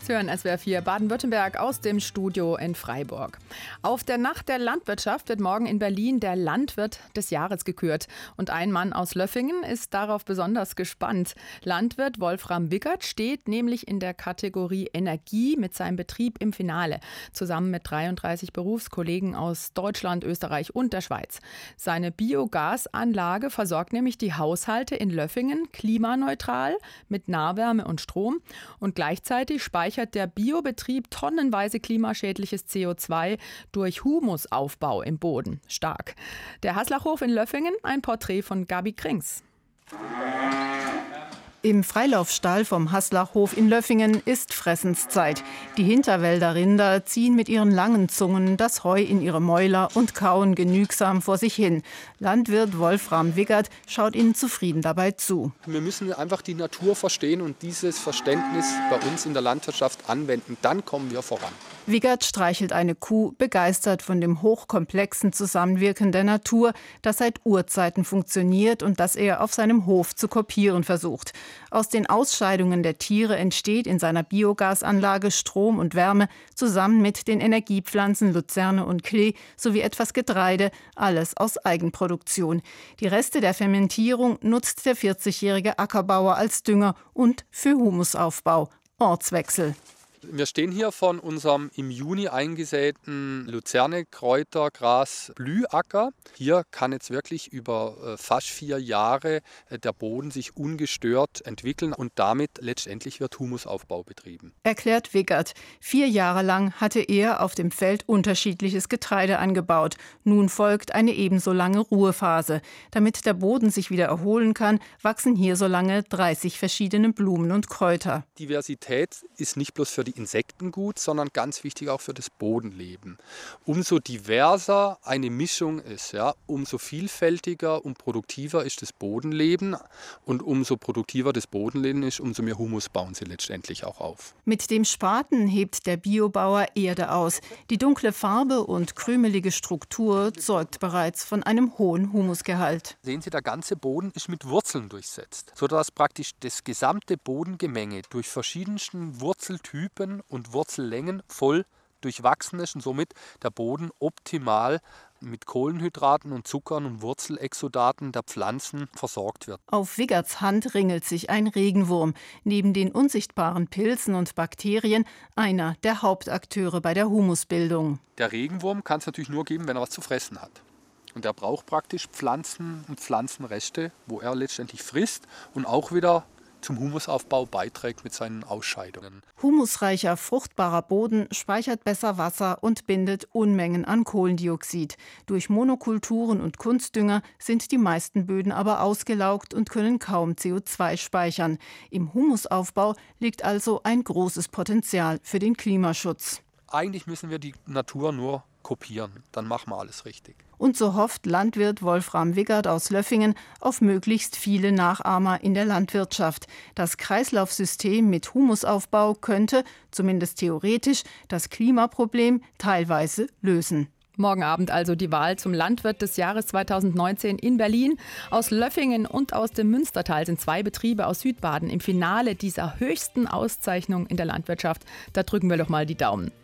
Sie hören SWR 4 Baden-Württemberg aus dem Studio in Freiburg. Auf der Nacht der Landwirtschaft wird morgen in Berlin der Landwirt des Jahres gekürt. Und ein Mann aus Löffingen ist darauf besonders gespannt. Landwirt Wolfram Wiggert steht nämlich in der Kategorie Energie mit seinem Betrieb im Finale, zusammen mit 33 Berufskollegen aus Deutschland, Österreich und der Schweiz. Seine Biogasanlage versorgt nämlich die Haushalte in Löffingen klimaneutral mit Nahwärme und Strom und gleichzeitig speichert der Biobetrieb tonnenweise klimaschädliches CO2 durch Humusaufbau im Boden. Stark. Der Haslachhof in Löffingen, ein Porträt von Gabi Krings. Im Freilaufstall vom Haslachhof in Löffingen ist Fressenszeit. Die Hinterwälder Rinder ziehen mit ihren langen Zungen das Heu in ihre Mäuler und kauen genügsam vor sich hin. Landwirt Wolfram Wiggert schaut ihnen zufrieden dabei zu. Wir müssen einfach die Natur verstehen und dieses Verständnis bei uns in der Landwirtschaft anwenden. Dann kommen wir voran. Wiggert streichelt eine Kuh, begeistert von dem hochkomplexen Zusammenwirken der Natur, das seit Urzeiten funktioniert und das er auf seinem Hof zu kopieren versucht. Aus den Ausscheidungen der Tiere entsteht in seiner Biogasanlage Strom und Wärme, zusammen mit den Energiepflanzen Luzerne und Klee sowie etwas Getreide, alles aus Eigenproduktion. Die Reste der Fermentierung nutzt der 40-jährige Ackerbauer als Dünger und für Humusaufbau. Ortswechsel. Wir stehen hier von unserem im Juni eingesäten Luzerne-Kräutergras-Blühacker. Hier kann jetzt wirklich über fast 4 Jahre der Boden sich ungestört entwickeln und damit letztendlich wird Humusaufbau betrieben. Erklärt Wiggert. 4 Jahre lang hatte er auf dem Feld unterschiedliches Getreide angebaut. Nun folgt eine ebenso lange Ruhephase. Damit der Boden sich wieder erholen kann, wachsen hier so lange 30 verschiedene Blumen und Kräuter. Diversität ist nicht bloß für die Insekten gut, sondern ganz wichtig auch für das Bodenleben. Umso diverser eine Mischung ist, ja, umso vielfältiger und produktiver ist das Bodenleben und umso produktiver das Bodenleben ist, umso mehr Humus bauen sie letztendlich auch auf. Mit dem Spaten hebt der Biobauer Erde aus. Die dunkle Farbe und krümelige Struktur zeugt bereits von einem hohen Humusgehalt. Sehen Sie, der ganze Boden ist mit Wurzeln durchsetzt, sodass praktisch das gesamte Bodengemenge durch verschiedensten Wurzeltypen und Wurzellängen voll durchwachsen ist und somit der Boden optimal mit Kohlenhydraten und Zuckern und Wurzelexudaten der Pflanzen versorgt wird. Auf Wiggerts Hand ringelt sich ein Regenwurm. Neben den unsichtbaren Pilzen und Bakterien einer der Hauptakteure bei der Humusbildung. Der Regenwurm kann es natürlich nur geben, wenn er was zu fressen hat. Und er braucht praktisch Pflanzen und Pflanzenreste, wo er letztendlich frisst und auch wieder zum Humusaufbau beiträgt mit seinen Ausscheidungen. Humusreicher, fruchtbarer Boden speichert besser Wasser und bindet Unmengen an Kohlendioxid. Durch Monokulturen und Kunstdünger sind die meisten Böden aber ausgelaugt und können kaum CO2 speichern. Im Humusaufbau liegt also ein großes Potenzial für den Klimaschutz. Eigentlich müssen wir die Natur nur kopieren, dann machen wir alles richtig. Und so hofft Landwirt Wolfram Wiggert aus Löffingen auf möglichst viele Nachahmer in der Landwirtschaft. Das Kreislaufsystem mit Humusaufbau könnte, zumindest theoretisch, das Klimaproblem teilweise lösen. Morgen Abend also die Wahl zum Landwirt des Jahres 2019 in Berlin. Aus Löffingen und aus dem Münstertal sind 2 Betriebe aus Südbaden im Finale dieser höchsten Auszeichnung in der Landwirtschaft. Da drücken wir doch mal die Daumen.